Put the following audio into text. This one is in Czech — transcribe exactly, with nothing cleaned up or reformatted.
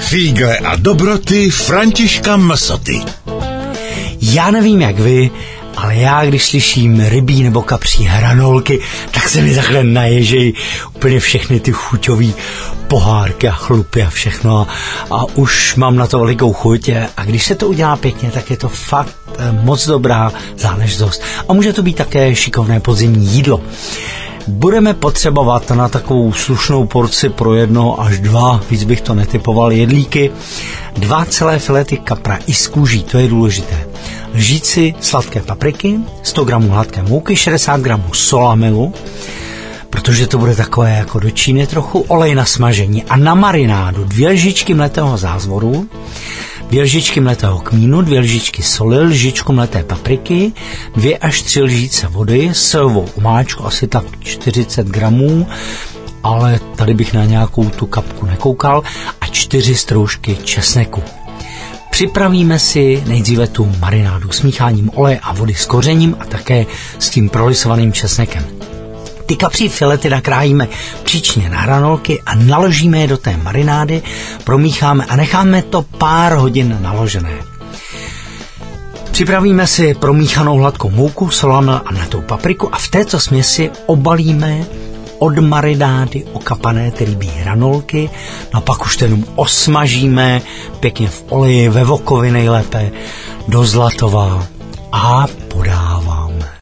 Fígle a dobroty Františka Msoty. Já nevím jak vy, ale já, když slyším rybí nebo kapří hranolky, tak se mi takhle naježejí úplně všechny ty chuťový pohárky a chlupy a všechno. A, a už mám na to velikou chuť. A když se to udělá pěkně, tak je to fakt moc dobrá záležitost. A může to být také šikovné podzimní jídlo. Budeme potřebovat na takovou slušnou porci pro jedno až dva, víc bych to netypoval, jedlíky, dva celé filety kapra i z kůží, to je důležité. Lžíci sladké papriky, sto gramů hladké mouky, šedesát gramů solamilu, protože to bude takové jako do Číny trochu, olej na smažení a na marinádu dvě lžičky mletého zázvoru, dvě lžičky mletého kmínu, dvě lžičky soli, lžičku mleté papriky, dvě až tři lžíce vody, sojovou omáčku, asi tak čtyřicet gramů, ale tady bych na nějakou tu kapku nekoukal, a čtyři stroužky česneku. Připravíme si nejdříve tu marinádu s mícháním oleje a vody s kořením a také s tím prolisovaným česnekem. Ty kapří filety nakrájíme příčně na hranolky a naložíme je do té marinády, promícháme a necháme to pár hodin naložené. Připravíme si promíchanou hladkou mouku, solamil a mletou papriku a v této směsi obalíme od marinády okapané ty rybí hranolky, no a pak už to jenom osmažíme pěkně v oleji, ve vokovi nejlépe, do zlatova a podáváme.